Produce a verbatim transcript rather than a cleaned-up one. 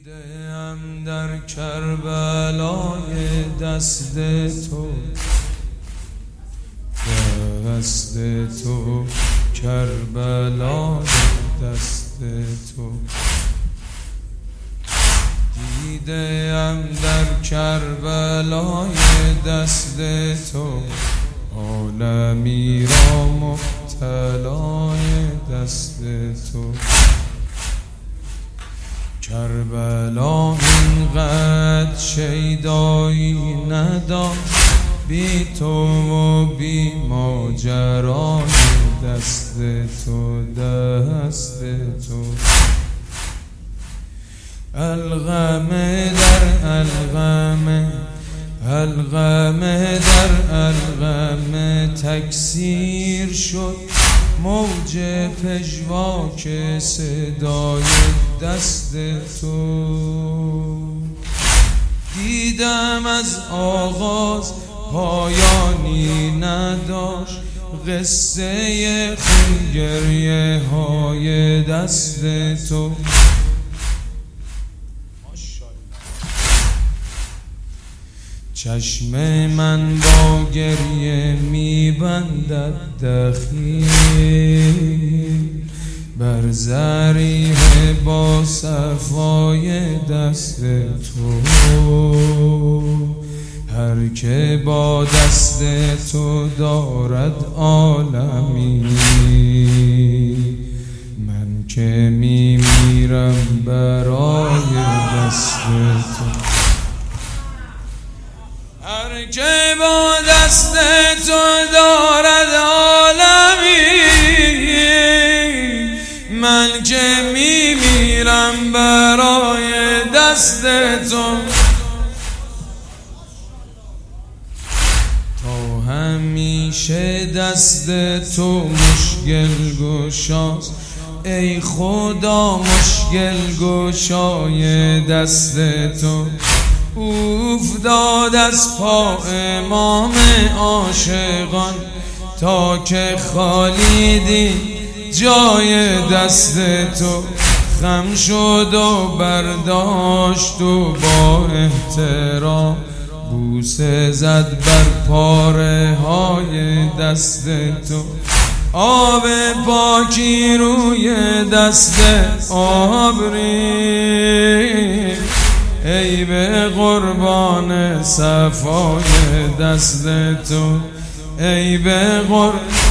دیدم در کربلای دست تو، دست تو کربلای دست تو. دیدم در کربلای دست تو، عالمی را مبتلای دست تو. کربلا اینقدر شیدایی نداشت بی تو و بی ماجرای دست تو، دست تو. الغم در الغم، الغم در الغم تکثیر شد، موج پژواک صدای دست تو. دیدم از آغاز پایانی نداشت قصه خون گریه های دست تو. چشم من با گریه میبندد دخیل بر ضریح با صفای دست تو. هر که با دست تو دارد عالمی، من که میمیرم برای دست تو. هر که با دست تو دارد عالمی، من که میمیرم برای دست تو. تا همیشه دست تو مشکل گشاست، ای خدا مشکل گشای دست تو. افتاد از پا امام عاشقان تا که خالی دید جای دست تو. خم شد و برداشت و با احترام بوسه زد بر پاره های دست تو. آب پاکی روی دست آبری، ای به قربان صفای دست تو، ای به قربان